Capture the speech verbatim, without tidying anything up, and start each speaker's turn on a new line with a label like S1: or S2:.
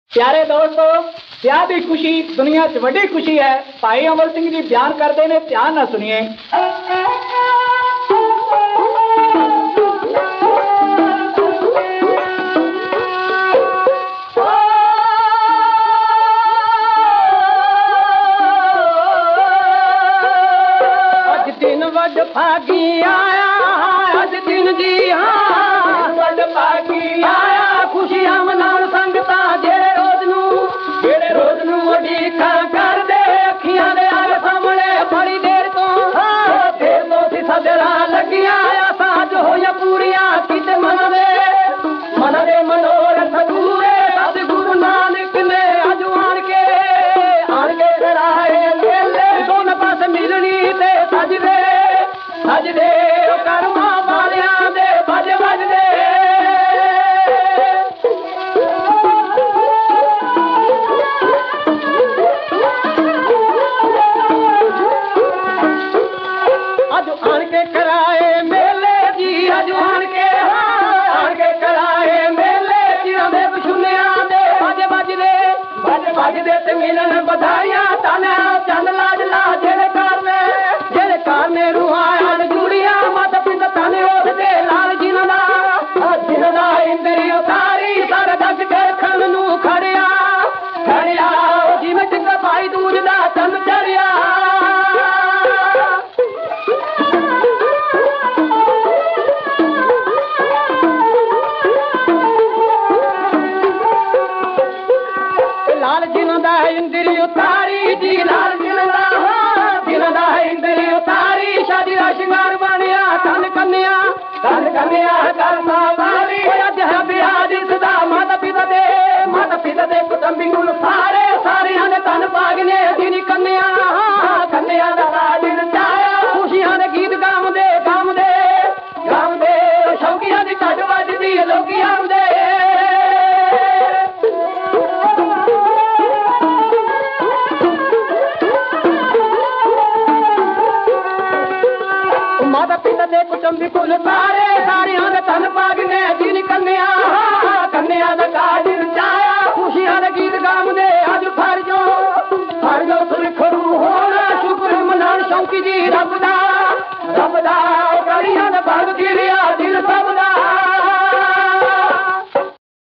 S1: प्यारे दोस्तों, ब्याह की खुशी दुनिया च वड्डी खुशी है। भाई अमर सिंह जी बयान करते ने, ध्यान ना सुनिए।
S2: अज दिन वड भागी आया, अज दिन जी हाँ वड भागी आया। खुशियां मनाउण संगतां जेड़े रोज नू जेड़े रोज नू उडीकां करदे अखियां दे आगे सामने बड़ी देर तो देर तो सी सजरा लगियां आसां जो होया पूरियां किते मन दे मन दे मनोरथ पूरे सतगुरु नानक ने अज आण के आण के कराए मेले दोनों पास मिलनी ते सजदे सजदे कर्मां वालियां दे भज भजदे। अज आण के कराए मेले जी, अज आण के आण के कराए मेले जिन्हां दे बछुनियां दे भज भजदे भज भजदे ते मिलन बधाइयां ताना चंद लाज ला जेड़े कारने जेड़े कारने रूहां अज जुड़ियां मत पिंड ताने उठदे लाल जिन्हां दा जिन्हां दा इंद्री उतारी सर जग के खण नू खड़िया खड़िया जिवें चंगा भाई दूज दा चंद चढ़िया। लाल जिन्हां दा इंद्री उतारी जी, लाल जिन्हां दा जिन्हां दा इंद्री उतारी शादी दा शिंगार बनिया तन कन्या तन कन्या करना वाली। अज है ब्याह दिसदा माता पिता दे माता पिता दे कुटुंबी गुण सारे सारियां दे तन पागने जिनी कन्या कन्या दा राज रचाया। खुशियां दे गीत गावदे गावदे गावदे शौकियां दी ढड वजदी लोकी आउंदे। माता पिता दे कुटुंबी कुल सारे सारियां दे तन पागने जिनी कन्या कन्या दा काज रचाया। खुशियां दे